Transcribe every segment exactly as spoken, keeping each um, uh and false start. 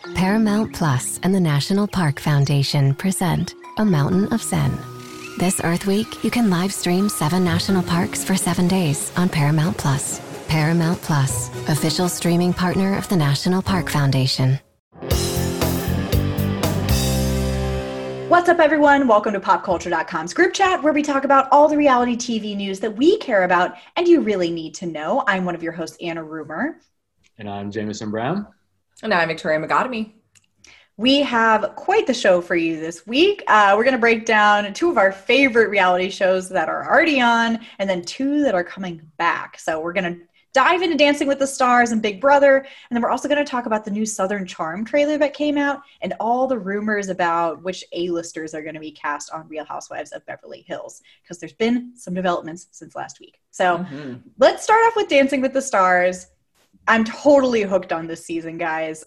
Paramount Plus and the National Park Foundation present A Mountain of Zen. This Earth Week, you can live stream seven national parks for seven days on Paramount Plus. Paramount Plus, official streaming partner of the National Park Foundation. What's up, everyone? Welcome to pop culture dot com's group chat, where we talk about all the reality T V news that we care about and you really need to know. I'm one of your hosts, Anna Rumor. And I'm Jameson Brown. And I'm Victoria Magadamy. We have quite the show for you this week. Uh, we're going to break down two of our favorite reality shows that are already on, and then two that are coming back. So we're going to dive into Dancing with the Stars and Big Brother, and then we're also going to talk about the new Southern Charm trailer that came out and all the rumors about which A-listers are going to be cast on Real Housewives of Beverly Hills, because there's been some developments since last week. So mm-hmm. Let's start off with Dancing with the Stars. I'm totally hooked on this season, guys.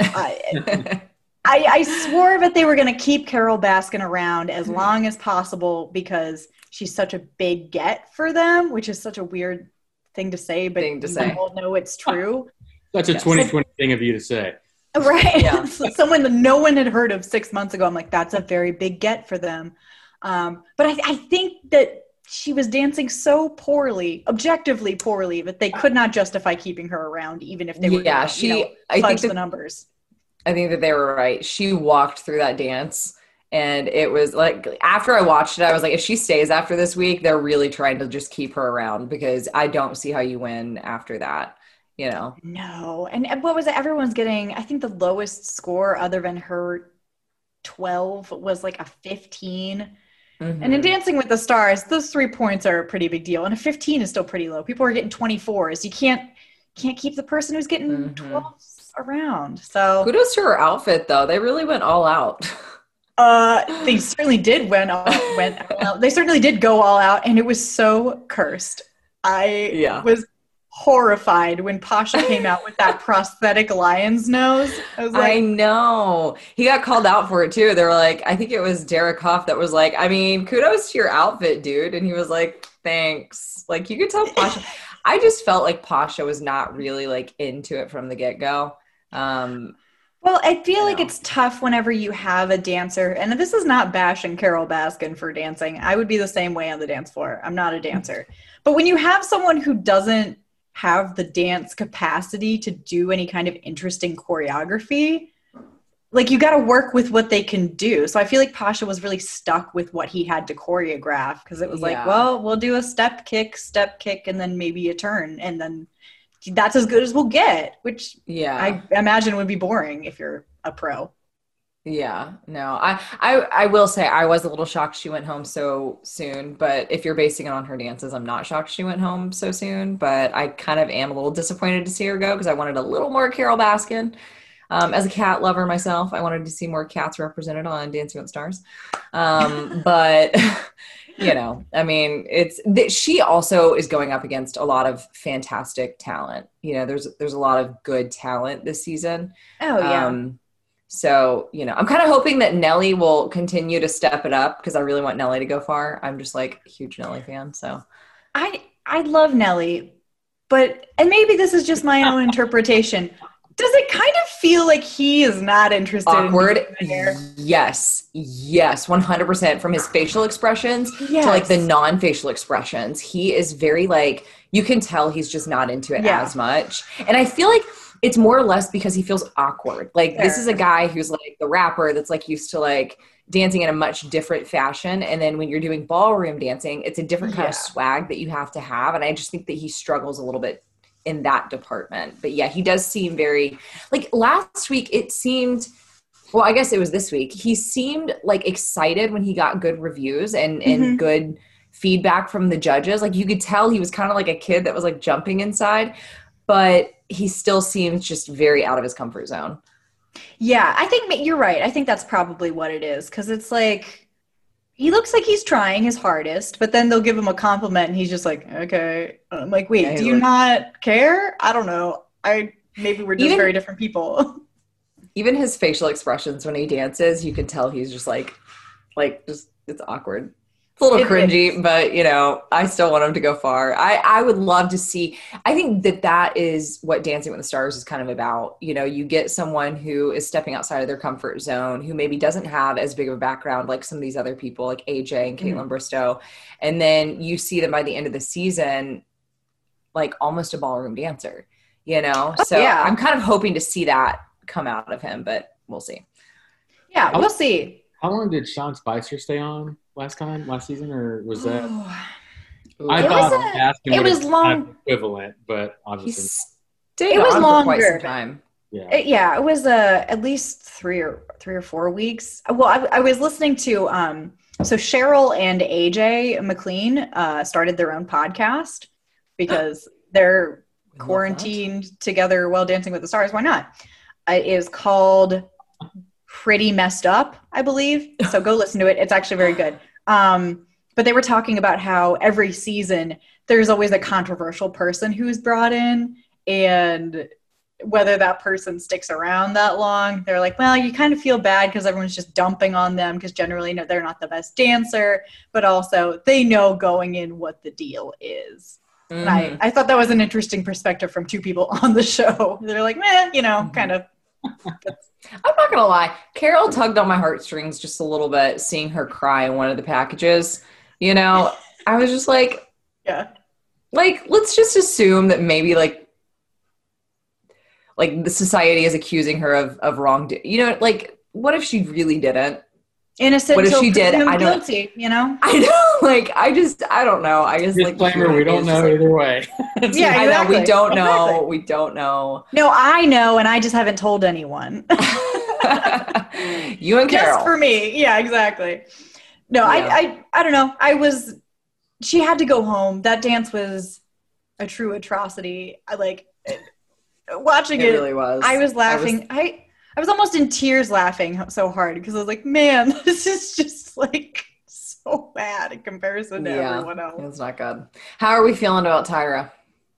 I, I, I swore that they were going to keep Carole Baskin around as long as possible because she's such a big get for them, which is such a weird thing to say, but thing to you say. all know it's true. That's a yes. twenty twenty thing of you to say. Right. Yeah. Someone that no one had heard of six months ago. I'm like, that's a very big get for them. Um, but I, I think that she was dancing so poorly, objectively poorly, that they could not justify keeping her around, even if they were yeah, gonna, she, you know, I fudge think that, the numbers. I think that they were right. She walked through that dance, and it was like, after I watched it, I was like, if she stays after this week, they're really trying to just keep her around, because I don't see how you win after that, you know? No. And what was it? Everyone's getting, I think the lowest score other than her twelve was like a fifteen. Mm-hmm. And in Dancing with the Stars, those three points are a pretty big deal. And a fifteen is still pretty low. People are getting twenty-fours. You can't can't keep the person who's getting mm-hmm. twelves around. So kudos to her outfit, though. They really went all out. uh, they certainly did went all, went all out. They certainly did go all out, and it was so cursed. I yeah. was horrified when Pasha came out with that prosthetic lion's nose. I was like, I know. He got called out for it too. They were like, I think it was Derek Hough that was like, I mean, kudos to your outfit, dude. And he was like, thanks. Like, you could tell Pasha. I just felt like Pasha was not really like into it from the get-go. Um, well, I feel you like know. It's tough whenever you have a dancer, and this is not bashing Carole Baskin for dancing. I would be the same way on the dance floor. I'm not a dancer. But when you have someone who doesn't have the dance capacity to do any kind of interesting choreography, like, you got to work with what they can do. So I feel like Pasha was really stuck with what he had to choreograph, because it was yeah. like, well, we'll do a step kick, step kick, and then maybe a turn. And then that's as good as we'll get, which yeah, I imagine would be boring if you're a pro. Yeah, no, I, I, I will say I was a little shocked she went home so soon, but if you're basing it on her dances, I'm not shocked she went home so soon, but I kind of am a little disappointed to see her go, because I wanted a little more Carole Baskin. Um, as a cat lover myself, I wanted to see more cats represented on Dancing with the Stars. Um, but, you know, I mean, it's th- she also is going up against a lot of fantastic talent. You know, there's there's a lot of good talent this season. Oh, yeah. Um, So, you know, I'm kind of hoping that Nelly will continue to step it up, because I really want Nelly to go far. I'm just like a huge Nelly fan. So I I love Nelly, but, and maybe this is just my own interpretation, does it kind of feel like he is not interested awkward? in hair? Yes. Yes. one hundred percent from his facial expressions yes. to like the non-facial expressions. He is very like, you can tell he's just not into it yeah. as much. And I feel like it's more or less because he feels awkward. Like, Fair. This is a guy who's like the rapper that's like used to like dancing in a much different fashion. And then when you're doing ballroom dancing, it's a different kind yeah. of swag that you have to have. And I just think that he struggles a little bit in that department. But yeah, he does seem very, like last week it seemed, well, I guess it was this week. He seemed like excited when he got good reviews and, and mm-hmm. good feedback from the judges. Like, you could tell he was kind of like a kid that was like jumping inside, but he still seems just very out of his comfort zone. Yeah, I think you're right. I think that's probably what it is. Cause it's like, he looks like he's trying his hardest, but then they'll give him a compliment and he's just like, okay. I'm like, wait, yeah, do you like, not care? I don't know. I, maybe we're just even, very different people. Even his facial expressions when he dances, you can tell he's just like, like, just, it's awkward. It's a little It cringy, is. but you know, I still want him to go far. I, I would love to see, I think that that is what Dancing with the Stars is kind of about. You know, you get someone who is stepping outside of their comfort zone, who maybe doesn't have as big of a background like some of these other people like A J and Caitlin Mhm. Bristow. And then you see them by the end of the season, like almost a ballroom dancer, you know? Oh, So yeah. I'm kind of hoping to see that come out of him, but we'll see. Yeah, we'll see. How long did Sean Spicer stay on last time, last season, or was that? Ooh. I It thought was a- asking it would was have been long- kind of equivalent, but He obviously, stayed It was on for quite longer. some time. yeah. It- yeah, it was uh, at least three or three or four weeks. Well, I, I was listening to um, so Cheryl and A J McLean uh, started their own podcast because they're We love quarantined together while Dancing with the Stars. Why not? Uh, It is called Pretty Messed Up, I believe. So go listen to it. It's actually very good. Um, but they were talking about how every season there's always a controversial person who's brought in, and whether that person sticks around that long, they're like, well, you kind of feel bad because everyone's just dumping on them because generally no, they're not the best dancer, but also they know going in what the deal is. Mhm. And I, I thought that was an interesting perspective from two people on the show. They're like, meh, you know, Mhm. kind of. I'm not gonna lie, Carol tugged on my heartstrings just a little bit, seeing her cry in one of the packages. You know, I was just like, Yeah. like, let's just assume that maybe like, like the society is accusing her of of wrong. You know, like, what if she really didn't? Innocent What if till she did? presumed I don't- guilty, you know? I know, like, I just, I don't know. I just like Disclaimer: we don't it's know just, like, either way. Yeah, I know we exactly. don't know. Exactly. We don't know. No, I know, and I just haven't told anyone. You and Carol. Just for me. Yeah, exactly. No, Yeah. I, I, I don't know. I was, she had to go home. That dance was a true atrocity. I like watching It it. really was. I was I was- laughing. I, I was almost in tears laughing so hard because I was like, man, this is just like so bad in comparison to Yeah. everyone else. It's not good. How are we feeling about Tyra?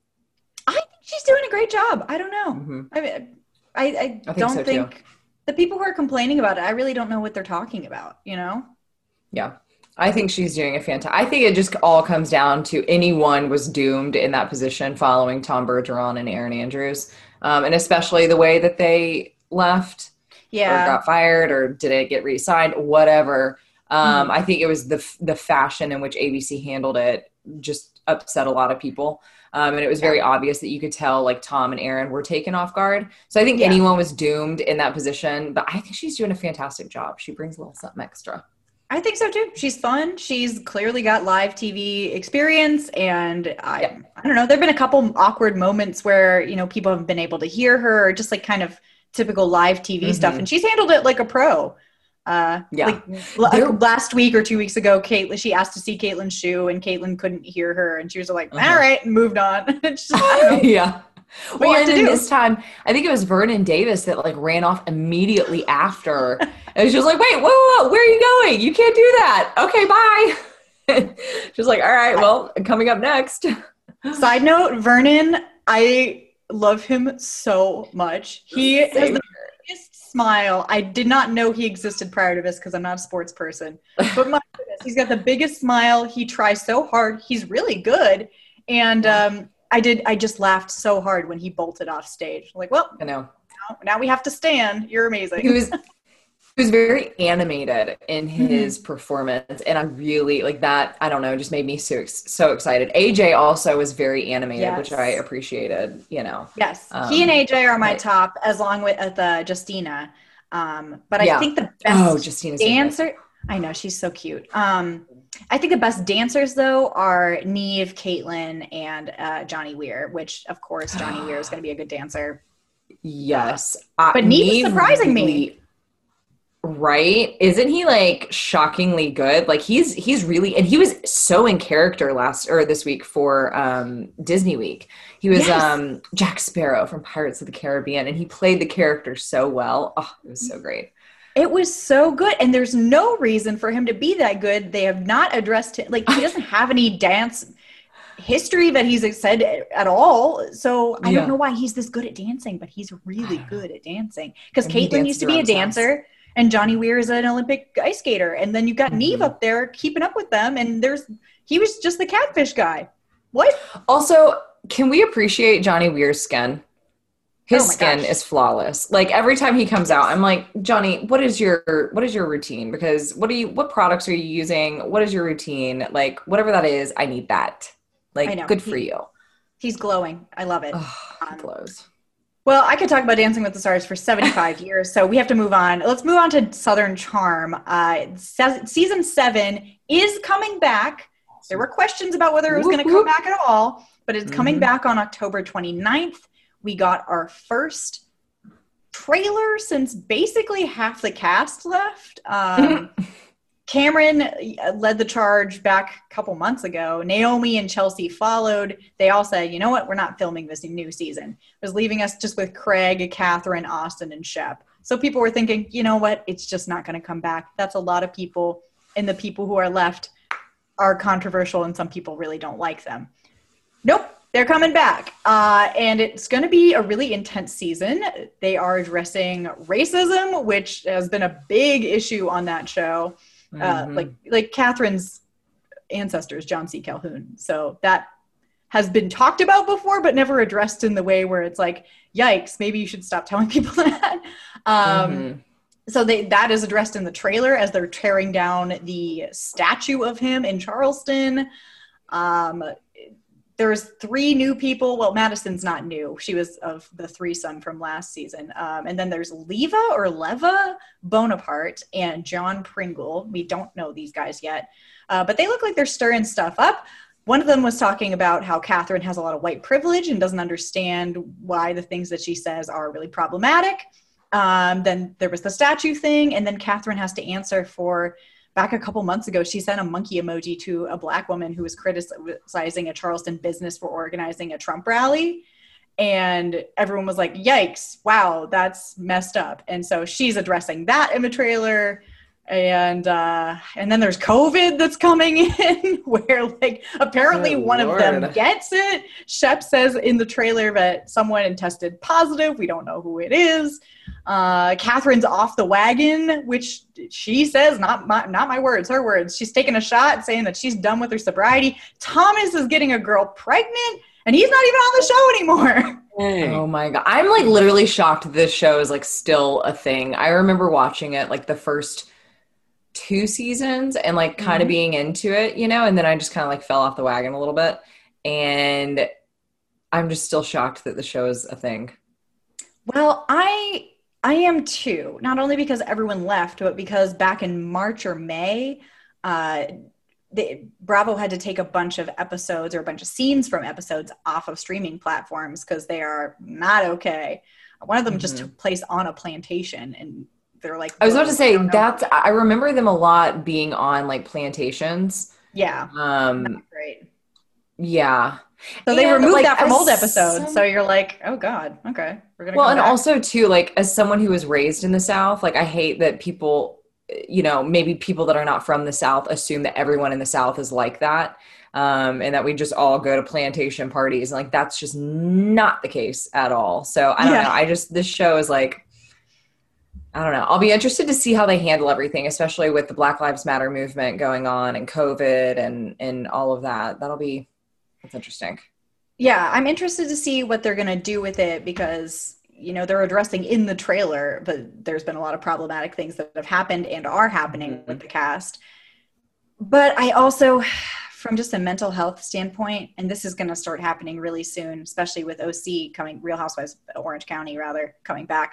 I think she's doing a great job. I don't know. Mhm. I mean, I, I, I think don't so, too. think the people who are complaining about it, I really don't know what they're talking about, you know? Yeah. I think she's doing a fantastic. I think it just all comes down to anyone was doomed in that position following Tom Bergeron and Aaron Andrews. Um, and especially the way that they left Yeah. or got fired or did it get re-signed, whatever. Um, Mhm. I think it was the the fashion in which A B C handled it just upset a lot of people. Um, and it was very obvious that you could tell like Tom and Aaron were taken off guard. So I think Yeah. anyone was doomed in that position, but I think she's doing a fantastic job. She brings a little something extra. I think so too. She's fun. She's clearly got live T V experience, and I, Yeah. I don't know. There've been a couple awkward moments where you know people have been able to hear her, or just like kind of typical live T V stuff, Mhm. and she's handled it like a pro. Uh, Yeah. like l- There- last week or two weeks ago, Caitlin, she asked to see Caitlin Shu, and Caitlin couldn't hear her, and she was like, Uh-huh. "All right," and moved on. It's just, I don't know. Yeah. What Well, you have and to then do. this time, I think it was Vernon Davis that like ran off immediately after. And she was like, wait, whoa, whoa, whoa, where are you going? You can't do that. Okay, bye. She was like, all right, well, coming up next. Side note: Vernon, I love him so much. He has Same the biggest smile. I did not know he existed prior to this because I'm not a sports person. But my goodness, he's got the biggest smile. He tries so hard. He's really good. And um, I did. I just laughed so hard when he bolted off stage. Like, well, I know. now, now we have to stand. You're amazing. He was he was very animated in Mm-hmm. his performance, and I really like that. I don't know, just made me so ex- so excited. A J also was very animated, which Yes. I appreciated. You know, Yes, Um, he and A J are my right. top, as long with uh, the Justina. Um, but Yeah. I think the best oh, Justina's so good. dancer. I know she's so cute. Um, I think the best dancers though are Neve, Caitlin, and uh, Johnny Weir. Which, of course, Johnny Weir is going to be a good dancer. Yes, uh, But Neve is surprising me. really- Right? Isn't he like shockingly good? Like he's he's really and he was so in character last or this week for um Disney Week. He was Yes. um Jack Sparrow from Pirates of the Caribbean, and he played the character so well. Oh, it was so great. It was so good, and there's no reason for him to be that good. They have not addressed it. Like he doesn't have any dance history that he's said at all. So I Yeah. don't know why he's this good at dancing, but he's really good at dancing. Because And he Caitlin used dances to be a around his house. dancer, and Johnny Weir is an Olympic ice skater. And then you got Mhm. Neve up there keeping up with them, and there's he was just the catfish guy. What? Also, can we appreciate Johnny Weir's skin? His Oh my skin gosh. is flawless. Like every time he comes out, I'm like, Johnny, what is your what is your routine? Because what are you what products are you using? What is your routine? Like whatever that is, I need that. Like I know. good for He- you. He's glowing. I love it. Oh, he Um, glows. Well, I could talk about Dancing with the Stars for seventy-five years, so we have to move on. Let's move on to Southern Charm. Uh, se- season seven is coming back. There were questions about whether it was going to come back at all, but it's coming Mhm. back on October twenty-ninth. We got our first trailer since basically half the cast left. Um, Cameron uh, led the charge back a couple months ago. Naomi and Chelsea followed. They all said, you know what, we're not filming this new season. It was leaving us just with Craig, Catherine, Austin, and Shep. So people were thinking, you know what, it's just not going to come back. That's a lot of people, and the people who are left are controversial, and some people really don't like them. Nope, they're coming back. Uh, and it's going to be a really intense season. They are addressing racism, which has been a big issue on that show. Uh, Mhm. like like Catherine's ancestors, John C. Calhoun. So that has been talked about before, but never addressed in the way where it's like, yikes, maybe you should stop telling people that. Um, Mhm. So they, that is addressed in the trailer as they're tearing down the statue of him in Charleston. Um, there's three new people. Well, Madison's not new. She was of the threesome from last season. Um, and then there's Leva or Leva Bonaparte and John Pringle. We don't know these guys yet, uh, but they look like they're stirring stuff up. One of them was talking about how Catherine has a lot of white privilege and doesn't understand why the things that she says are really problematic. Um, then there was the statue thing, and then Catherine has to answer for, back a couple months ago, she sent a monkey emoji to a black woman who was criticizing a Charleston business for organizing a Trump rally. And everyone was like, yikes, wow, that's messed up. And so she's addressing that in the trailer. And uh, and then there's COVID that's coming in where like apparently Oh, one of them Lord. gets it. Shep says in the trailer that someone tested positive. We don't know who it is. Uh, Catherine's off the wagon, which she says, not my, not my words, her words. She's taking a shot saying that she's done with her sobriety. Thomas is getting a girl pregnant and he's not even on the show anymore. Hey. Oh my God. I'm like literally shocked this show is like still a thing. I remember watching it like the first two seasons and like kind of Mhm. being into it, you know, and then I just kind of like fell off the wagon a little bit. And I'm just still shocked that the show is a thing. Well, I I am too. Not only because everyone left, but because back in March or May, uh, they, Bravo had to take a bunch of episodes or a bunch of scenes from episodes off of streaming platforms because they are not okay. One of them just Mhm. took place on a plantation, and they're like, I was about "Whoa, to say I don't know." that's, I remember them a lot being on like plantations. yeah, Um, great. yeah. So they And, removed like, that from as old episodes. some- So you're like, oh God, okay, we're gonna. Well, come and back. also too, like as someone who was raised in the South, like I hate that people, you know, maybe people that are not from the South assume that everyone in the South is like that. Um, and that we just all go to plantation parties. And like, that's just not the case at all. So I don't Yeah. know. I just, this show is like, I don't know. I'll be interested to see how they handle everything, especially with the Black Lives Matter movement going on and COVID and, and all of that. That'll be, that's interesting. Yeah, I'm interested to see what they're going to do with it because, you know, they're addressing in the trailer, but there's been a lot of problematic things that have happened and are happening Mhm. with the cast. But I also, from just a mental health standpoint, and this is going to start happening really soon, especially with O C coming, Real Housewives, Orange County rather, coming back.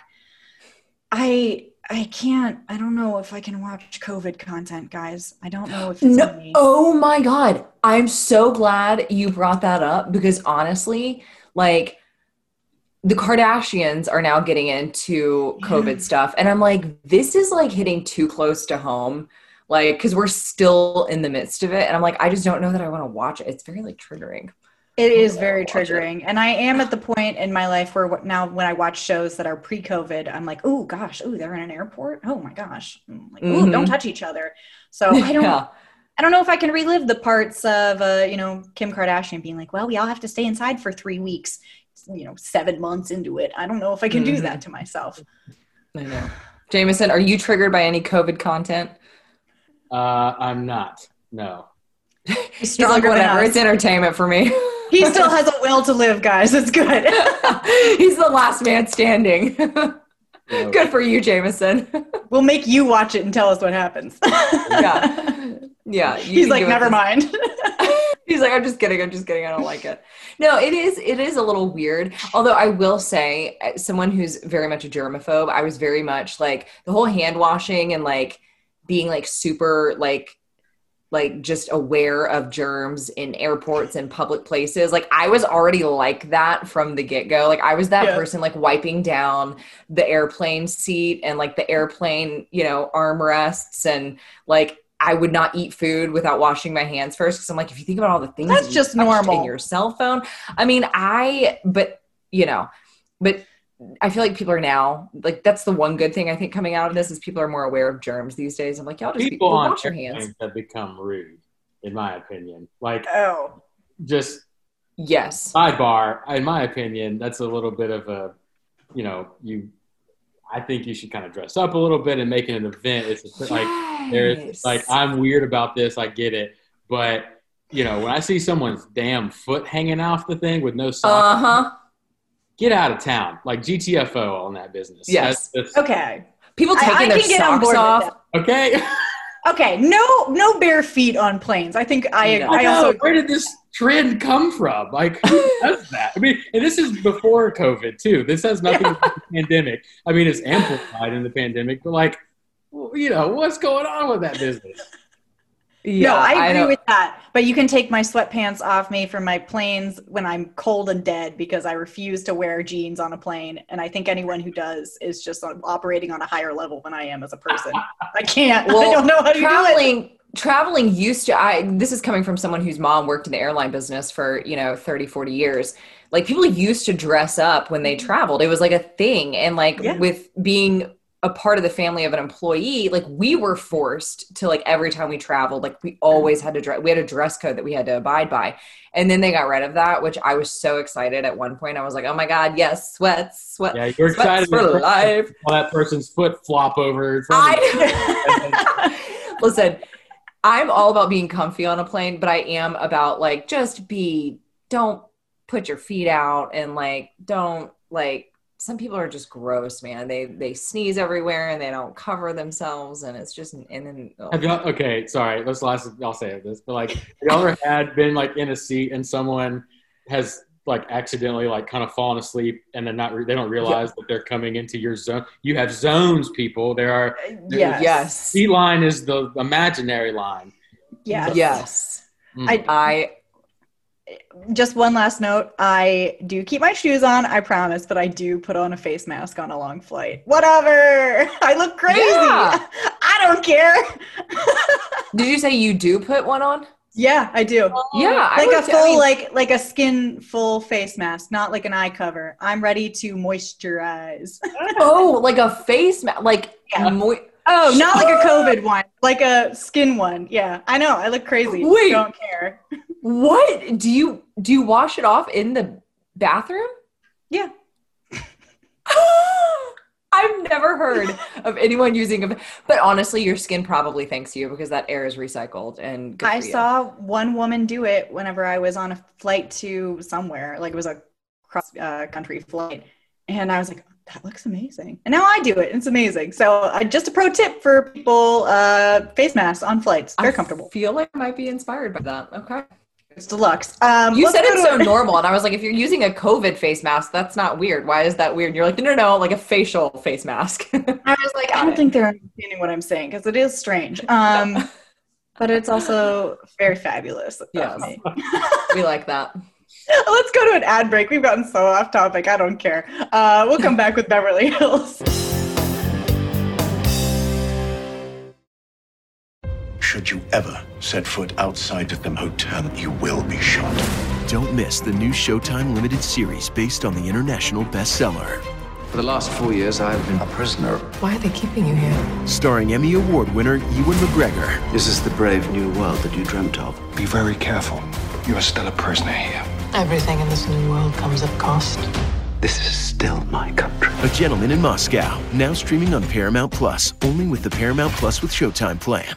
I I can't, I don't know if I can watch COVID content, guys. I don't know if it's No, me. oh my God. I'm so glad you brought that up because honestly, like the Kardashians are now getting into COVID Yeah. stuff. And I'm like, this is like hitting too close to home. Like, cause we're still in the midst of it. And I'm like, I just don't know that I want to watch it. It's very like triggering. It is Oh, very watch it. triggering. And I am at the point in my life where what- now when I watch shows that are pre-COVID, I'm like, oh gosh, oh, they're in an airport. Oh my gosh. I'm like, oh, Mhm. don't touch each other. So I don't Yeah. I don't know if I can relive the parts of uh, you know, Kim Kardashian being like, well, we all have to stay inside for three weeks, you know, seven months into it. I don't know if I can do Mhm. that to myself. I know. Jameson, are you triggered by any COVID content? Uh, I'm not. No. He's like, whatever. It's entertainment for me. He still has a will to live, guys. It's good. He's the last man standing. No. Good for you, Jameson. We'll make you watch it and tell us what happens. Yeah. Yeah. He's like, never mind. He's like, I'm just kidding. I'm just kidding. I don't like it. No, it is. It is a little weird. Although I will say, as someone who's very much a germaphobe, I was very much like the whole hand washing and like being like super like, like just aware of germs in airports and public places. Like I was already like that from the get-go. Like I was that yeah. person like wiping down the airplane seat and like the airplane, you know, armrests, and like I would not eat food without washing my hands first. Cause I'm like, if you think about all the things that's just normal in your cell phone. I mean, I, but you know, but I feel like people are now like, that's the one good thing I think coming out of this is people are more aware of germs these days. I'm like, y'all just people be, on wash your hands. Have become rude, in my opinion. Like, oh, just yes. Sidebar, in my opinion, that's a little bit of a, you know, you. I think you should kind of dress up a little bit and make it an event. It's just like yes. there's like I'm weird about this. I get it, but you know, when I see someone's damn foot hanging off the thing with no socks. Uh huh. Get out of town, like G T F O on that business. Yes. That's, that's, okay. People taking I, I their socks off. Okay. Okay. No, no bare feet on planes. I think I. No. I also. Where did this trend come from? Like, who does that? I mean, and this is before COVID too. This has nothing yeah. to do with the pandemic. I mean, it's amplified in the pandemic, but like, you know, what's going on with that business? Yeah, no, I agree I with that. But you can take my sweatpants off me from my planes when I'm cold and dead because I refuse to wear jeans on a plane. And I think anyone who does is just operating on a higher level than I am as a person. I can't. Well, I don't know how to traveling, do it. Traveling used to, I, this is coming from someone whose mom worked in the airline business for, you know, thirty, forty years. Like people used to dress up when they traveled. It was like a thing. And like yeah. with being a part of the family of an employee, like we were forced to like every time we traveled, like we always had to dress, we had a dress code that we had to abide by. And then they got rid of that, which I was so excited at one point. I was like, oh my God, yes, sweats, sweat, yeah, you're excited for life. While that person's foot flop over. I, listen, I'm all about being comfy on a plane, but I am about like, just be, don't put your feet out and like, don't like, some people are just gross, man. They they sneeze everywhere and they don't cover themselves, and it's just and then. Oh. Have y'all, okay, sorry. Let's last. I'll say this, but like, have y'all ever had been like in a seat and someone has like accidentally like kind of fallen asleep and they're not they don't realize yeah. that they're coming into your zone. You have zones, people. There are yes. yes. Seat line is the imaginary line. Yes. Yes. Mm. I I. Just one last note. I do keep my shoes on, I promise, but I do put on a face mask on a long flight. Whatever. I look crazy. Yeah. I don't care. Did you say you do put one on? Yeah, I do. Yeah. Like I a would, full, I mean, like like a skin full face mask, not like an eye cover. I'm ready to moisturize. Oh, like a face mask, like yeah. mo- Oh, not like a COVID one, like a skin one. Yeah, I know. I look crazy. Wait. Don't care. What? Do you do you wash it off in the bathroom? Yeah. I've never heard of anyone using a but honestly your skin probably thanks you because that air is recycled and good I for you. saw one woman do it whenever I was on a flight to somewhere, like it was a cross uh, country flight, and I was like, that looks amazing. And now I do it. It's amazing. So uh, just a pro tip for people, uh, face masks on flights. Very I comfortable. I feel like I might be inspired by that. Okay. It's deluxe. Um, you said it's so to- normal. And I was like, if you're using a COVID face mask, that's not weird. Why is that weird? And you're like, no, no, no, like a facial face mask. I was like, I don't think they're understanding what I'm saying because it is strange. Um, but it's also very fabulous. Yes. We like that. Let's go to an ad break. We've gotten so off topic. I don't care. Uh, we'll come back with Beverly Hills. Should you ever set foot outside of the hotel, you will be shot. Don't miss the new Showtime limited series based on the international bestseller. For the last four years, I've been a prisoner. Why are they keeping you here? Starring Emmy Award winner Ewan McGregor. This is the brave new world that you dreamt of. Be very careful. You are still a prisoner here. Everything in this new world comes at cost. This is still my country. A Gentleman in Moscow, now streaming on Paramount Plus, only with the Paramount Plus with Showtime plan.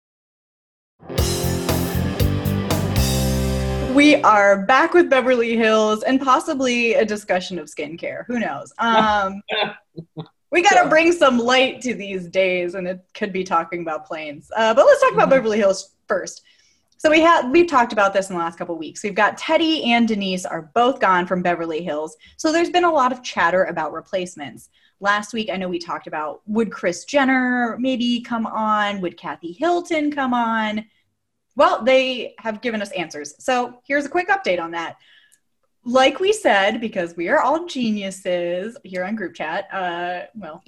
We are back with Beverly Hills and possibly a discussion of skincare. Who knows? Um, we got to bring some light to these days, and it could be talking about planes. Uh, but let's talk about Beverly Hills first. So we had we've talked about this in the last couple of weeks. We've got Teddy and Denise are both gone from Beverly Hills. So there's been a lot of chatter about replacements. Last week, I know we talked about, would Kris Jenner maybe come on? Would Kathy Hilton come on? Well, they have given us answers. So here's a quick update on that. Like we said, because we are all geniuses here on group chat, uh, well,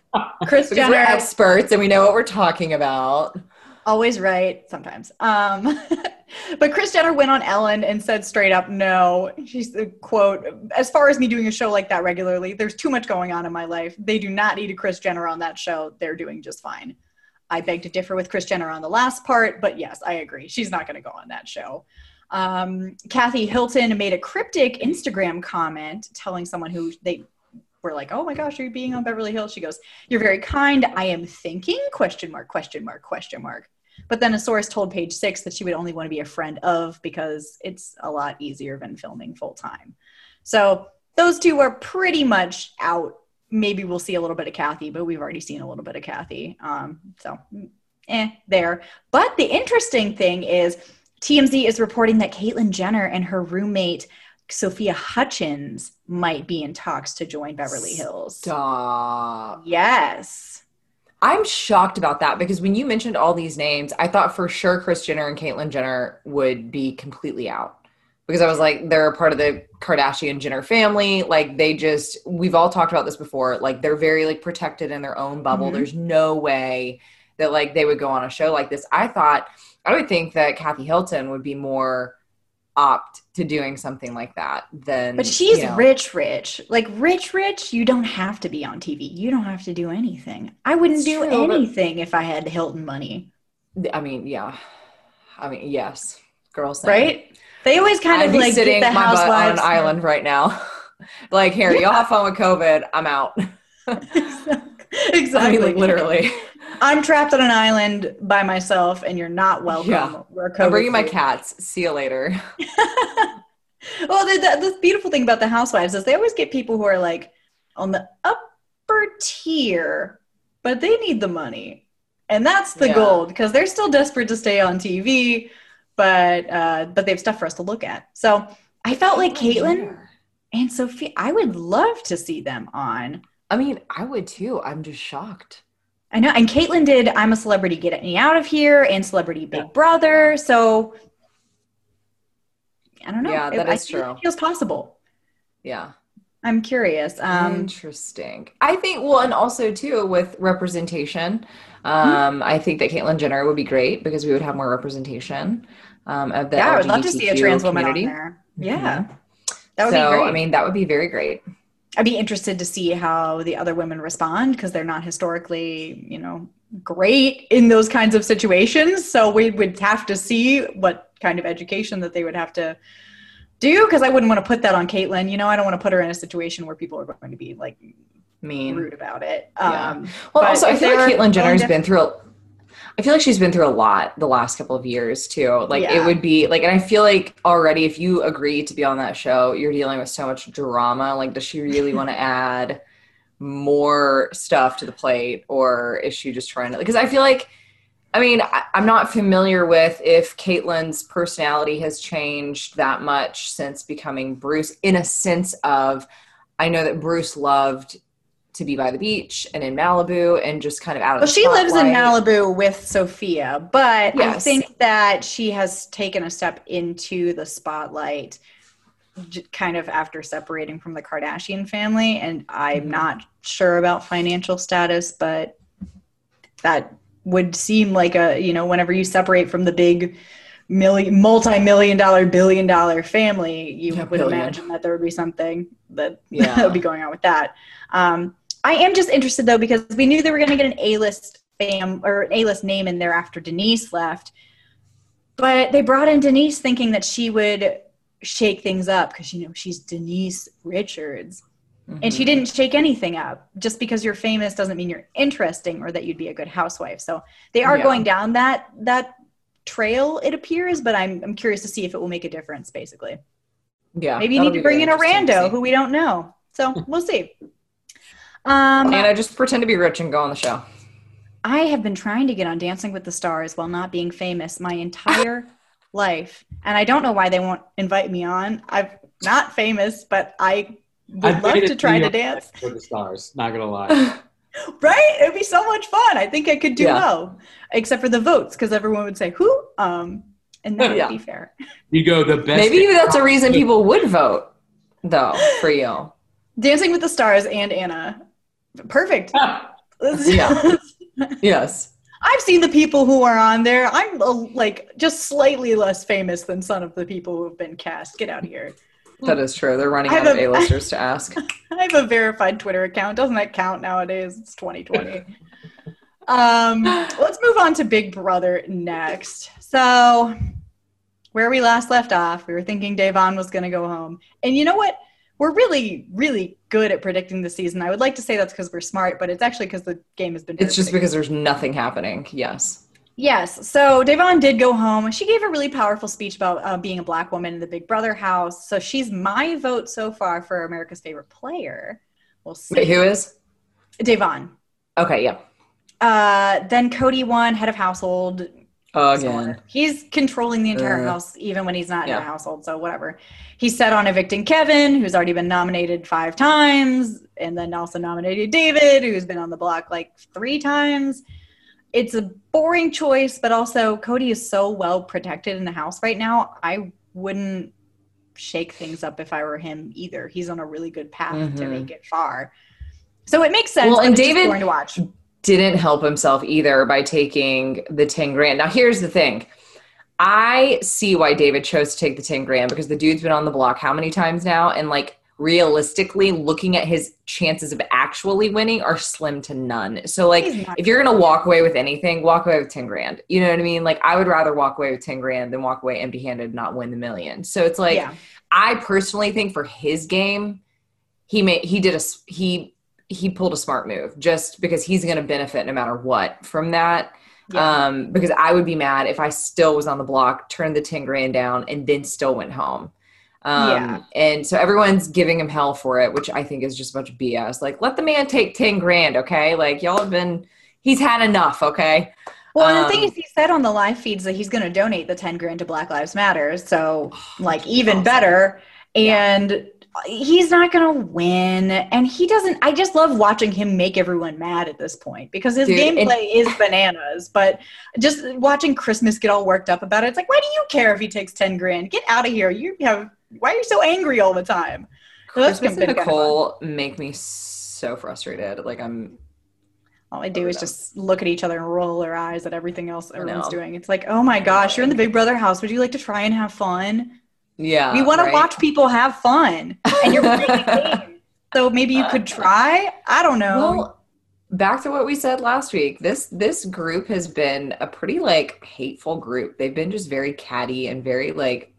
Kris Jenner. We're experts and we know what we're talking about. Always right, sometimes. Um, but Kris Jenner went on Ellen and said straight up, no. She's the quote, as far as me doing a show like that regularly, there's too much going on in my life. They do not need a Kris Jenner on that show. They're doing just fine. I beg to differ with Kris Jenner on the last part, but yes, I agree. She's not going to go on that show. Um, Kathy Hilton made a cryptic Instagram comment telling someone who they were like, oh my gosh, are you being on Beverly Hills? She goes, you're very kind. I am thinking, question mark, question mark, question mark. But then a source told Page Six that she would only want to be a friend of because it's a lot easier than filming full time. So those two are pretty much out. Maybe we'll see a little bit of Kathy, but we've already seen a little bit of Kathy. Um, so, eh, there. But the interesting thing is T M Z is reporting that Caitlyn Jenner and her roommate, Sophia Hutchins, might be in talks to join Beverly Hills. Stop. Yes. I'm shocked about that because when you mentioned all these names, I thought for sure Kris Jenner and Caitlyn Jenner would be completely out. Because I was like, they're a part of the Kardashian-Jenner family. Like, they just, we've all talked about this before. Like, they're very, like, protected in their own bubble. Mm-hmm. There's no way that, like, they would go on a show like this. I thought, I would think that Kathy Hilton would be more opt to doing something like that than, but she's you know. rich, rich. Like, rich, rich, you don't have to be on T V. You don't have to do anything. I wouldn't It's do true, anything if I had Hilton money. I mean, yeah. I mean, yes. Girls. Right? They always kind I'd of be like sitting get the my butt on housewives an island right now. Like, here, Yeah. y'all have fun with COVID. I'm out. Exactly. I mean, like, literally. I'm trapped on an island by myself, and you're not welcome. Yeah. We're I'm bringing my COVID-free. cats. See you later. Well, the, the, the beautiful thing about the housewives is they always get people who are like on the upper tier, but they need the money. And that's the Yeah. gold because they're still desperate to stay on T V, but uh, but they have stuff for us to look at. So I felt like Caitlyn and Sophia, I would love to see them on. I mean, I would too. I'm just shocked. I know. And Caitlyn did I'm a Celebrity, Get Me Out of Here and Celebrity Big Yeah. Brother. So I don't know. Yeah, that I is think true. It feels possible. Yeah. I'm curious. Um, Interesting. I think, well, and also too with representation, um, I think that Caitlyn Jenner would be great because we would have more representation um, of the yeah, I L would G B T Q love to see a trans woman community. on there. Yeah. Mhm. That would so, be great. I mean, that would be very great. I'd be interested to see how the other women respond because they're not historically, you know, great in those kinds of situations. So we would have to see what kind of education that they would have to do because I wouldn't want to put that on Caitlyn. You know, I don't want to put her in a situation where people are going to be like Mean. rude about it. Yeah. Um, Well, but also, I if feel like they're Caitlyn Jenner's going been through a I feel like she's been through a lot the last couple of years too. Like Yeah. it would be like, and I feel like already if you agree to be on that show, you're dealing with so much drama. Like, does she really want to add more stuff to the plate, or is she just trying to? Because I feel like, I mean, I, I'm not familiar with if Caitlyn's personality has changed that much since becoming Bruce. In a sense of, I know that Bruce loved to be by the beach and in Malibu and just kind of out of Well, the she lives in spotlight. Malibu with Sophia, but I Yes. think that she has taken a step into the spotlight j- kind of after separating from the Kardashian family. And I'm Mhm. not sure about financial status, but that would seem like a, you know, whenever you separate from the big million, multi-million dollar, billion dollar family, you Yeah, would billion. imagine that there would be something that, Yeah. that would be going on with that. Um, I am just interested though, because we knew they were going to get an A-list fam or an A-list name in there after Denise left, but they brought in Denise thinking that she would shake things up because, you know, she's Denise Richards. Mm-hmm. And she didn't shake anything up. Just because you're famous doesn't mean you're interesting or that you'd be a good housewife. So they are yeah. going down that that trail, it appears, but I'm I'm curious to see if it will make a difference, basically. Yeah. Maybe you need to bring in a rando who we don't know. So we'll see. Um, and I just pretend to be rich and go on the show. I have been trying to get on Dancing with the Stars while not being famous my entire life. And I don't know why they won't invite me on. I'm not famous, but I would I'd love to try to dance. With the stars, not going to lie. Right? It would be so much fun. I think I could do yeah. well, except for the votes, because everyone would say, who? Um, and that yeah. would be fair. You go the best. Maybe that's a reason people would vote, though, for you. Dancing with the Stars and Anna. Perfect. yeah. Yes. I've seen the people who are on there. I'm uh, like just slightly less famous than some of the people who have been cast. Get out of here. That is true. They're running out of a- A-listers to ask. I have a verified Twitter account. Doesn't that count nowadays? It's twenty twenty. um, let's move on to Big Brother next. So where we last left off, we were thinking Da'Vonne was going to go home. And you know what? We're really, really good at predicting the season. I would like to say that's because we're smart, but it's actually because the game has been. It's just because there's nothing happening. Yes. Yes. So Da'Vonne did go home. She gave a really powerful speech about uh, being a Black woman in the Big Brother house. So she's my vote so far for America's favorite player. We'll see. Wait, who is? Da'Vonne. Okay. Yeah. Uh, then Cody won head of household. Again. So he's controlling the entire uh, house, even when he's not yeah. in the household. So whatever. He's set on evicting Kevin, who's already been nominated five times, and then also nominated David, who's been on the block like three times. It's a boring choice, but also Cody is so well protected in the house right now. I wouldn't shake things up if I were him either. He's on a really good path mm-hmm. to make it far. So it makes sense. Well, and it's David boring to watch. Didn't help himself either by taking the ten grand. Now, here's the thing. I see why David chose to take the ten grand because the dude's been on the block how many times now? And like realistically looking at his chances of actually winning are slim to none. So like if you're going to walk away with anything, walk away with ten grand. You know what I mean? Like I would rather walk away with ten grand than walk away empty handed and not win the million. So it's like, yeah. I personally think for his game, he made, he did a, he, he pulled a smart move just because he's going to benefit no matter what from that. Yeah. Um, because I would be mad if I still was on the block, turned the ten grand down and then still went home. Um, yeah. And so everyone's giving him hell for it, which I think is just a bunch of B S. Like, let the man take ten grand. Okay. Like y'all have been, he's had enough. Okay. Well, and um, the thing is, he said on the live feeds that he's going to donate the ten grand to Black Lives Matter. So like even awesome. better. And yeah. he's not going to win. And he doesn't, I just love watching him make everyone mad at this point because his Dude, gameplay and- is bananas. But just watching Christmas get all worked up about it, it's like, why do you care if he takes ten grand? Get out of here. You have, why are you so angry all the time? So Christmas and Nicole make me so frustrated. Like I'm, all I do is just look at each other and roll our eyes at everything else everyone's doing. It's like, oh my gosh, you're in the Big Brother house. Would you like to try and have fun? Yeah. We want right? to watch people have fun. And you're playing a game. So maybe you could try. I don't know. Well, back to what we said last week. This this group has been a pretty like hateful group. They've been just very catty and very like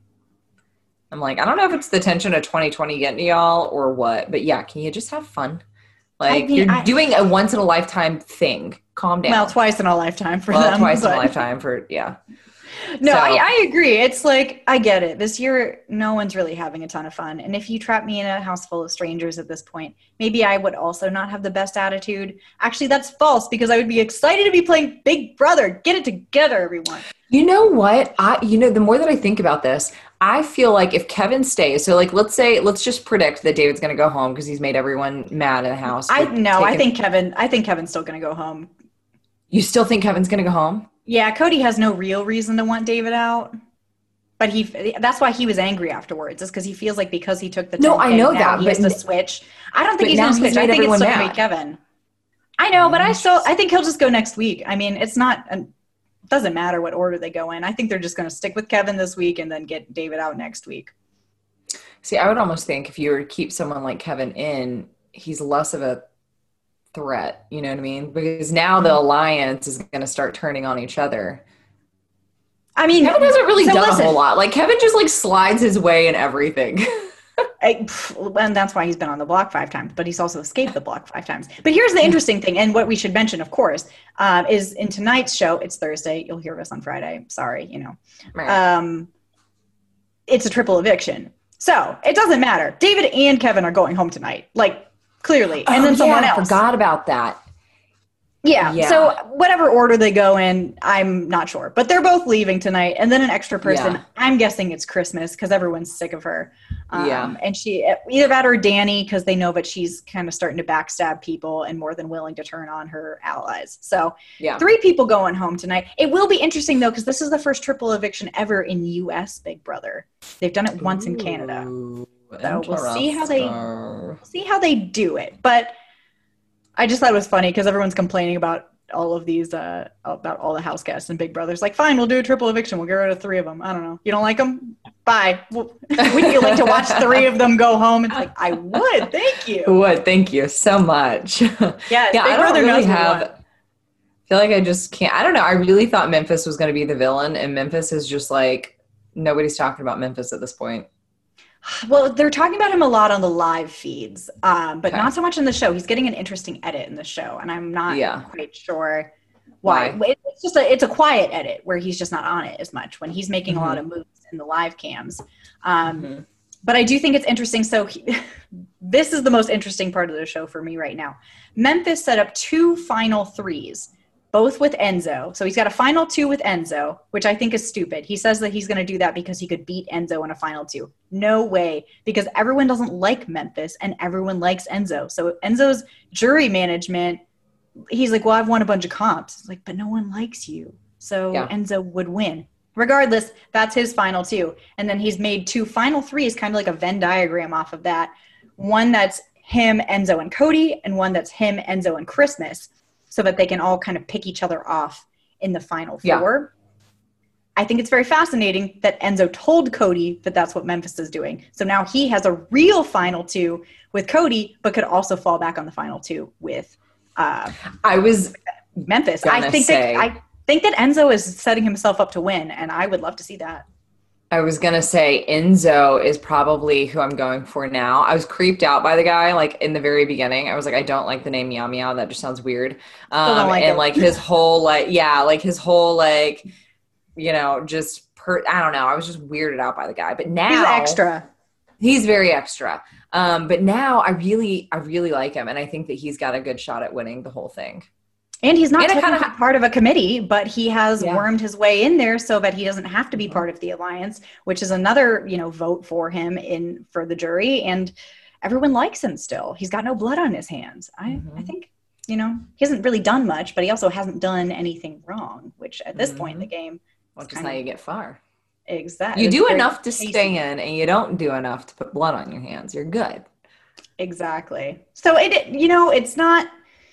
I'm like, I don't know if it's the tension of twenty twenty getting to y'all or what, but yeah, can you just have fun? Like I mean, you're I, doing a once in a lifetime thing. Calm down. Well, twice in a lifetime for well, them. Twice but... in a lifetime for yeah. No, so, I, I agree. It's like, I get it. This year, no one's really having a ton of fun. And if you trap me in a house full of strangers at this point, maybe I would also not have the best attitude. Actually, that's false because I would be excited to be playing Big Brother. Get it together, everyone. You know what? I, you know, the more that I think about this, I feel like if Kevin stays, so like, let's say, let's just predict that David's going to go home because he's made everyone mad in the house. I no, I think Kevin, I think Kevin's still going to go home. You still think Kevin's going to go home? Yeah, Cody has no real reason to want David out. But he that's why he was angry afterwards. Is because he feels like because he took the No, I know that. He has to switch. I don't think he's going to switch. I think it's still going to be Kevin. I know, but I still I think he'll just go next week. I mean, it's not it doesn't matter what order they go in. I think they're just going to stick with Kevin this week and then get David out next week. See, I would almost think if you were to keep someone like Kevin in, he's less of a threat, you know what I mean? Because now the alliance is going to start turning on each other. I mean, Kevin hasn't really so done listen, a whole lot. Like Kevin just like slides his way in everything. I, and that's why he's been on the block five times, but he's also escaped the block five times. But here's the interesting thing, and what we should mention, of course, um, is in tonight's show, it's Thursday. You'll hear this on Friday. Sorry, you know. Right. Um, it's a triple eviction. So it doesn't matter. David and Kevin are going home tonight, like clearly. And oh, then someone yeah, else. I forgot about that. Yeah. Yeah. So whatever order they go in, I'm not sure. But they're both leaving tonight. And then an extra person, Yeah. I'm guessing it's Christmas because everyone's sick of her. Um, Yeah. And she, either that or Danny, because they know that she's kind of starting to backstab people and more than willing to turn on her allies. So Yeah. three people going home tonight. It will be interesting, though, because this is the first triple eviction ever in U S Big Brother. They've done it once in Canada. Ooh, So we'll see how they interesting. we'll see how they do it. But I just thought it was funny because everyone's complaining about all of these, uh, about all the house guests and Big Brother's like, fine, we'll do a triple eviction. We'll get rid of three of them. I don't know. You don't like them? Bye. Well, wouldn't you like to watch three of them go home? It's like, I would. Thank you. Would. Thank you so much. Yes, yeah, Big I don't Brother really knows what we have. want. I feel like I just can't. I don't know. I really thought Memphis was going to be the villain, and Memphis is just like nobody's talking about Memphis at this point. Well, they're talking about him a lot on the live feeds, um, but Okay. not so much in the show. He's getting an interesting edit in the show, and I'm not Yeah. quite sure why. Why? It's just a it's a quiet edit where he's just not on it as much when he's making Mhm. a lot of moves in the live cams. Um, Mhm. But I do think it's interesting. So he, this is the most interesting part of the show for me right now. Memphis set up two final threes, both with Enzo. So he's got a final two with Enzo, which I think is stupid. He says that he's going to do that because he could beat Enzo in a final two. No way, because everyone doesn't like Memphis and everyone likes Enzo. So Enzo's jury management, he's like, well, I've won a bunch of comps. It's like, but no one likes you. So Yeah. Enzo would win. Regardless, that's his final two. And then he's made two final threes, kind of like a Venn diagram off of that. One that's him, Enzo, and Cody, and one that's him, Enzo, and Christmas, so that they can all kind of pick each other off in the final Yeah. four. I think it's very fascinating that Enzo told Cody that that's what Memphis is doing. So now he has a real final two with Cody, but could also fall back on the final two with uh, I was Memphis. I gonna think say- that I think that Enzo is setting himself up to win, and I would love to see that. I was gonna say Enzo is probably who I'm going for now. I was creeped out by the guy like in the very beginning. I was like, I don't like the name Meow Meow. That just sounds weird. Um, don't like and it. like his whole like yeah, like his whole like you know just per I don't know. I was just weirded out by the guy. But now He's extra. He's very extra. Um, but now I really I really like him, and I think that he's got a good shot at winning the whole thing. And he's not And I technically kinda- part of a committee, but he has Yeah. wormed his way in there so that he doesn't have to be part of the alliance, which is another, you know, vote for him in for the jury. And everyone likes him still. He's got no blood on his hands. I, Mhm. I think, you know, he hasn't really done much, but he also hasn't done anything wrong, which at this point in the game, Which is kind how of- you get far. exactly. You do enough to stay in, and you don't do enough to put blood on your hands. You're good. Exactly. So it, you know, it's not.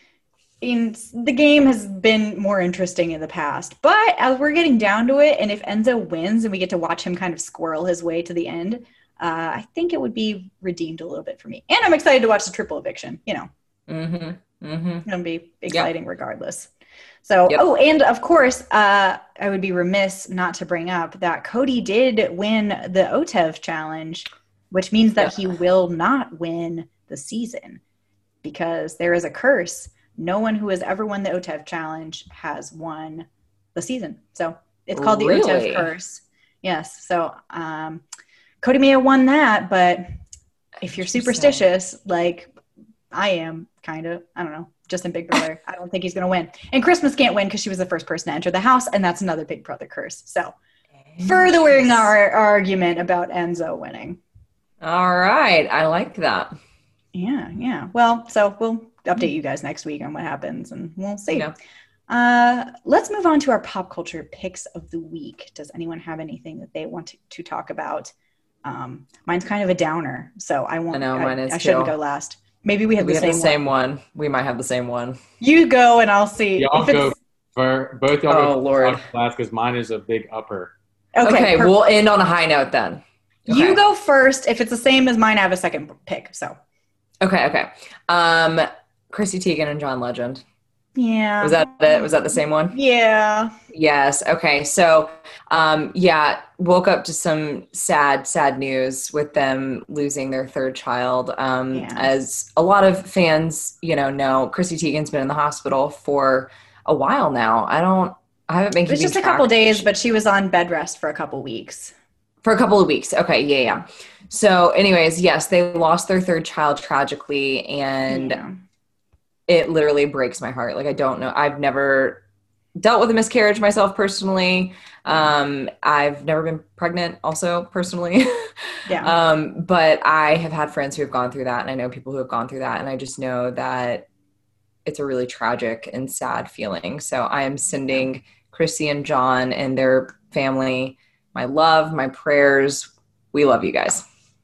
In the game has been more interesting in the past, but as we're getting down to it, and if Enzo wins and we get to watch him kind of squirrel his way to the end, uh, I think it would be redeemed a little bit for me. And I'm excited to watch the triple eviction. You know, Mm-hmm. Mm-hmm. it's gonna be exciting regardless. So, Yep. oh, and of course, uh, I would be remiss not to bring up that Cody did win the O T E V challenge, which means that he will not win the season because there is a curse. No one who has ever won the O T E V challenge has won the season. So it's called the O T E V Really? curse. Yes. So um, Cody may have won that, but if you're Interesting. superstitious, like I am, kind of, I don't know, just in Big Brother, I don't think he's going to win. And Christmas can't win because she was the first person to enter the house, and that's another Big Brother curse. So furthering our argument about Enzo winning. All right. I like that. Yeah, yeah. Well, so we'll update you guys next week on what happens, and we'll see. Yeah. Uh, let's move on to our pop culture picks of the week. Does anyone have anything that they want to, to talk about? Um, mine's kind of a downer, so I won't. I know, mine is I shouldn't too. go last. Maybe we have We the have same, the same one. one. We might have the same one. You go, and I'll see. Y'all If it's- go for both y'all Oh, go Lord. last because mine is a big upper. Okay, Okay, perfect. we'll end on a high note then. You Okay. go first. If it's the same as mine, I have a second pick. So Okay, okay. Um, Chrissy Teigen and John Legend. Yeah. Was that it? Was that the same one? Yeah. Yes. Okay. So, um, yeah, woke up to some sad, sad news with them losing their third child. Um, Yeah. As a lot of fans, you know, know Chrissy Teigen's been in the hospital for a while now. I don't, I haven't been It was keeping just a track. couple days, but she was on bed rest for a couple weeks. For a couple of weeks. Okay. Yeah. Yeah. So anyways, yes, they lost their third child tragically, and Yeah. it literally breaks my heart. Like, I don't know. I've never dealt with a miscarriage myself personally. Um, I've never been pregnant also personally. Yeah. um, but I have had friends who have gone through that, and I know people who have gone through that. And I just know that it's a really tragic and sad feeling. So I am sending Chrissy and John and their family my love, my prayers. We love you guys.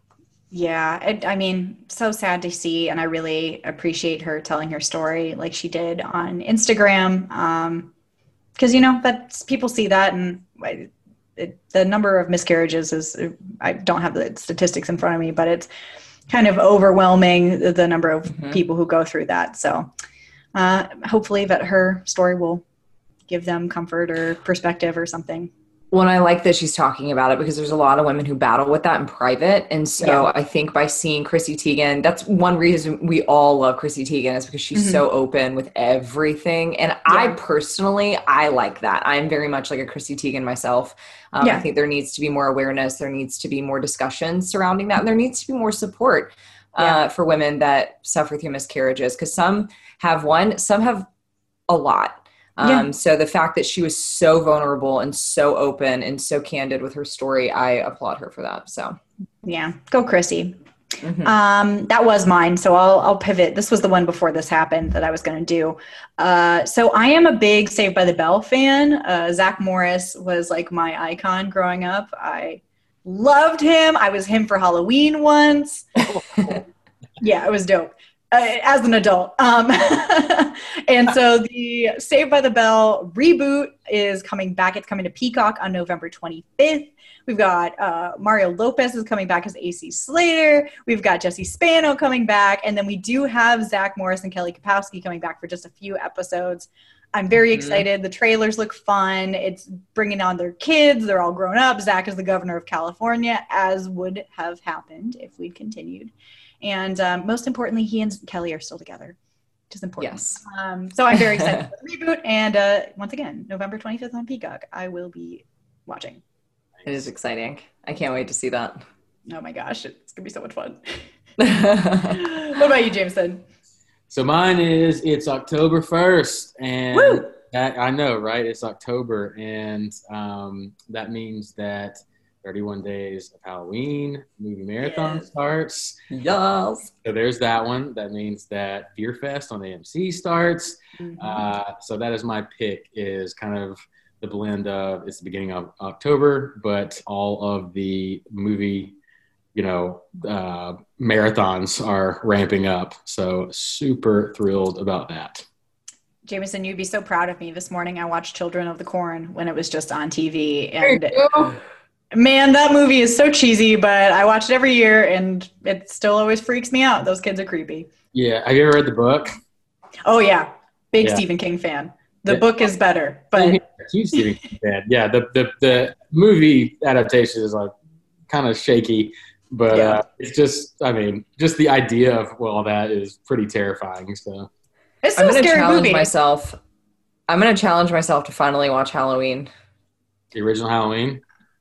Yeah, it, I mean, so sad to see, and I really appreciate her telling her story like she did on Instagram, um, because you know that's people see that, and I, it, the number of miscarriages is, I don't have the statistics in front of me, but it's kind of overwhelming, the, the number of Mm-hmm. people who go through that. So uh, hopefully that her story will give them comfort or perspective or something. Well, I like that she's talking about it, because there's a lot of women who battle with that in private. And so Yeah. I think by seeing Chrissy Teigen, that's one reason we all love Chrissy Teigen, is because she's Mm-hmm. so open with everything. And I personally, I like that. I'm very much like a Chrissy Teigen myself. Um, Yeah. I think there needs to be more awareness. There needs to be more discussion surrounding that. And there needs to be more support uh, Yeah. for women that suffer through miscarriages, because some have one, some have a lot. Um, Yeah. So the fact that she was so vulnerable and so open and so candid with her story, I applaud her for that. So, Yeah, go Chrissy. mhm. Um, that was mine. So I'll, I'll pivot. This was the one before this happened that I was going to do. Uh, so I am a big Saved by the Bell fan. Uh, Zach Morris was like my icon growing up. I loved him. I was him for Halloween once. Yeah, it was dope. Uh, as an adult. Um, and so the Saved by the Bell reboot is coming back. It's coming to Peacock on November twenty-fifth. We've got uh, Mario Lopez is coming back as A C Slater. We've got Jesse Spano coming back. And then we do have Zach Morris and Kelly Kapowski coming back for just a few episodes. I'm very Mhm. excited. The trailers look fun. It's bringing on their kids. They're all grown up. Zach is the governor of California, as would have happened if we'd continued. And um, most importantly, he and Kelly are still together, which is important. Yes. Um, so I'm very excited for the reboot. And uh, once again, November twenty-fifth on Peacock, I will be watching. It is exciting. I can't wait to see that. Oh my gosh, it's going to be so much fun. What about you, Jameson? So mine is, it's October first, and Woo! that, I know, right? It's October, and um, that means that thirty-one Days of Halloween movie marathon Yes. starts. Yes. So there's that one. That means that Fear Fest on A M C starts. Mm-hmm. Uh, so that is my pick, is kind of the blend of, it's the beginning of October, but all of the movie, you know, uh, marathons are ramping up. So super thrilled about that. Jameson, you'd be so proud of me. This morning I watched Children of the Corn when it was just on T V. And man, that movie is so cheesy, but I watch it every year and it still always freaks me out. Those kids are creepy. Yeah. Have you ever read the book? Oh, yeah. Big Yeah. Stephen King fan. The Yeah. book is better, but Huge Stephen King fan. Yeah. The, the, the movie adaptation is like kind of shaky, but Yeah. uh, it's just, I mean, just the idea of well, that is pretty terrifying. So it's I'm still a going to scary challenge movie. myself. I'm going to challenge myself to finally watch Halloween. the original Halloween,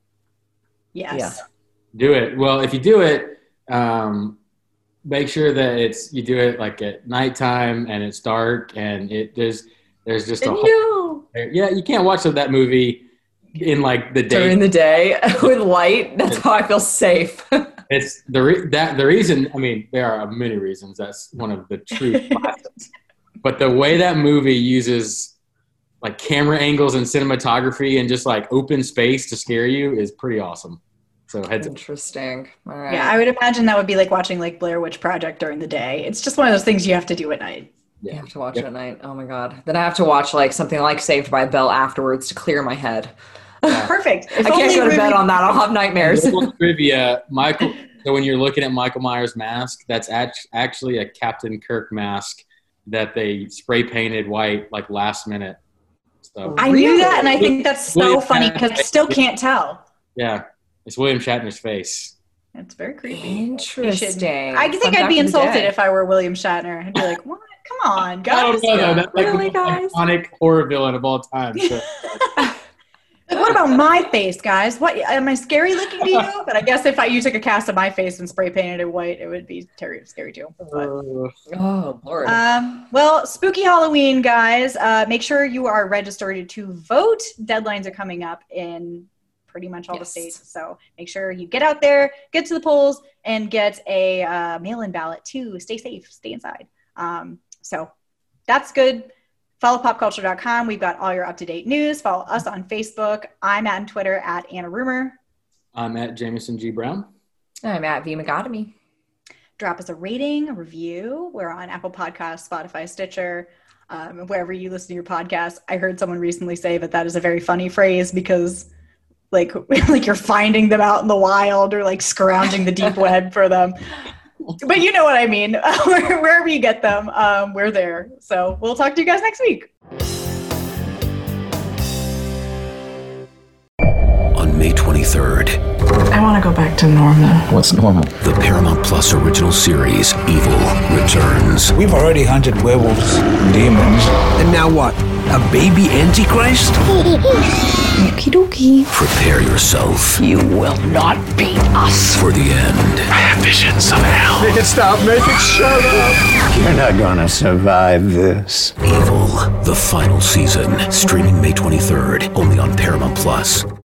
Yes. Yeah. do it. Well, if you do it, um, make sure that it's, you do it like at nighttime and it's dark and it there's, there's just a whole, No. yeah, you can't watch that movie in like the day. During the day with light. That's how I feel safe. It's the re- that the reason. I mean, there are many reasons. That's one of the true classics. But the way that movie uses like camera angles and cinematography and just like open space to scare you is pretty awesome. So heads up. Interesting. All right. Yeah, I would imagine that would be like watching like Blair Witch Project during the day. It's just one of those things you have to do at night. You have to watch Yep. it at night. Oh my God. Then I have to watch like something like Saved by the Bell afterwards to clear my head. Perfect. If I can't only go to we- bed on that. I'll have nightmares. Little trivia, Michael. So when you're looking at Michael Myers' mask, that's act- actually a Captain Kirk mask that they spray painted white like last minute. So I knew that, and I think that's so funny because I still can't tell. Yeah, it's William Shatner's face. It's very creepy. Interesting. I think Fun I'd fact be of the insulted day. if I were William Shatner. I'd be like, what? Come on, guys. I don't know, though. That's like Really, the most iconic horror villain of all time. So. What about my face, guys? What am I scary looking to you? But I guess if I you took a cast of my face and spray painted it white, it would be terribly scary too. But, oh Lord. Um, well, spooky Halloween, guys. Uh, make sure you are registered to vote. Deadlines are coming up in pretty much all yes. the states, so make sure you get out there, get to the polls, and get a uh, mail-in ballot too. Stay safe, stay inside. Um, so that's good. Follow pop culture dot com. We've got all your up-to-date news. Follow us on Facebook. I'm at Twitter at Anna Rumor. I'm at Jameson G. Brown. I'm at V. McGotomy. Drop us a rating, a review. We're on Apple Podcasts, Spotify, Stitcher, um, wherever you listen to your podcast. I heard someone recently say that that is a very funny phrase because like, like you're finding them out in the wild or like scrounging the deep web for them. But you know what I mean. Wherever you get them, um, we're there. So we'll talk to you guys next week. On May twenty-third, I want to go back to normal. What's normal? the Paramount Plus original series, Evil, returns. We've already hunted werewolves, demons. And now what? A baby Antichrist? Okie dokie. Prepare yourself. You will not beat us. For the end. I have visions of hell. Make it stop. Make it shut up. You're not gonna survive this. Evil, the final season. Streaming May twenty-third, only on Paramount Plus.